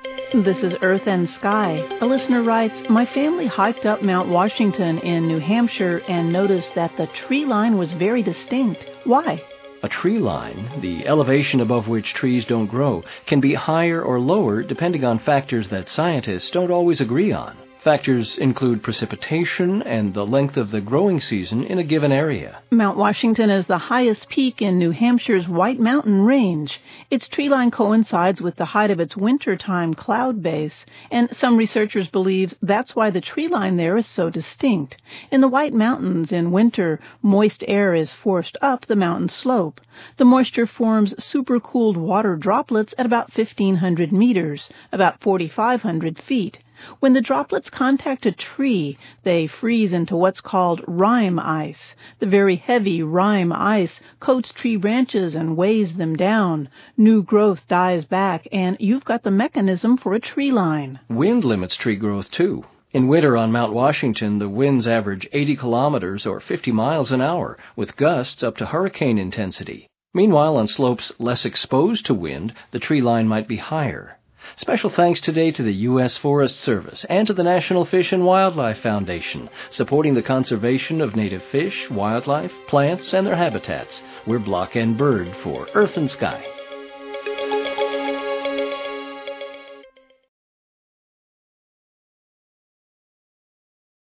This is Earth and Sky. A listener writes, my family hiked up Mount Washington in New Hampshire and noticed that the tree line was very distinct. Why? A tree line, the elevation above which trees don't grow, can be higher or lower depending on factors that scientists don't always agree on. Factors include precipitation and the length of the growing season in a given area. Mount Washington is the highest peak in New Hampshire's White Mountain Range. Its tree line coincides with the height of its wintertime cloud base, and some researchers believe that's why the tree line there is so distinct. In the White Mountains in winter, moist air is forced up the mountain slope. The moisture forms supercooled water droplets at about 1,500 meters, about 4,500 feet. When the droplets contact a tree, they freeze into what's called rime ice. The very heavy rime ice coats tree branches and weighs them down. New growth dies back, and you've got the mechanism for a tree line. Wind limits tree growth, too. In winter on Mount Washington, the winds average 80 kilometers or 50 miles an hour, with gusts up to hurricane intensity. Meanwhile, on slopes less exposed to wind, the tree line might be higher. Special thanks today to the U.S. Forest Service and to the National Fish and Wildlife Foundation, supporting the conservation of native fish, wildlife, plants, and their habitats. We're Block and Bird for Earth and Sky.